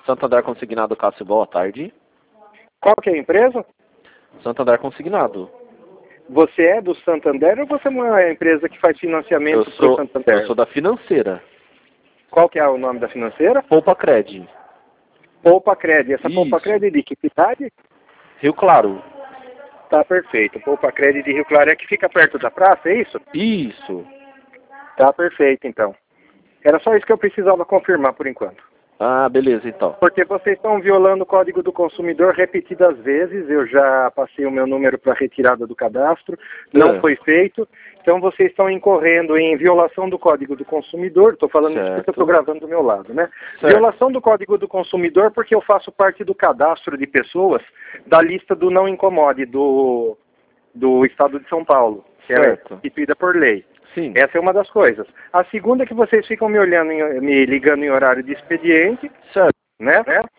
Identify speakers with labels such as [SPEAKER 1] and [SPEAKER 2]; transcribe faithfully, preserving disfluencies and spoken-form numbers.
[SPEAKER 1] Santander Consignado, Cássio, boa tarde.
[SPEAKER 2] Qual que é a empresa?
[SPEAKER 1] Santander Consignado.
[SPEAKER 2] Você é do Santander ou você é uma empresa que faz financiamento
[SPEAKER 1] Eu sou,
[SPEAKER 2] pro Santander?
[SPEAKER 1] eu sou da financeira.
[SPEAKER 2] Qual que é o nome da financeira?
[SPEAKER 1] Poupa Cred.
[SPEAKER 2] Poupa Cred. Essa Poupa
[SPEAKER 1] Isso.
[SPEAKER 2] Cred de que cidade?
[SPEAKER 1] Rio Claro.
[SPEAKER 2] Tá perfeito. Poupa Cred de Rio Claro é que fica perto da praça, é isso?
[SPEAKER 1] Isso.
[SPEAKER 2] Tá perfeito, então. Era só isso que eu precisava confirmar por enquanto.
[SPEAKER 1] Ah, beleza, então.
[SPEAKER 2] Porque vocês estão violando o Código do Consumidor repetidas vezes, eu já passei o meu número para retirada do cadastro, não
[SPEAKER 1] É.
[SPEAKER 2] foi feito, então vocês estão incorrendo em violação do Código do Consumidor, estou falando isso porque eu estou gravando do meu lado, né?
[SPEAKER 1] Certo.
[SPEAKER 2] Violação do Código do Consumidor porque eu faço parte do cadastro de pessoas da lista do Não Incomode do, do Estado de São Paulo, que
[SPEAKER 1] Certo.
[SPEAKER 2] é instituída por lei.
[SPEAKER 1] Sim.
[SPEAKER 2] Essa é uma das coisas. A segunda é que vocês ficam me olhando, em- me ligando em horário de expediente,
[SPEAKER 1] Certo.
[SPEAKER 2] né?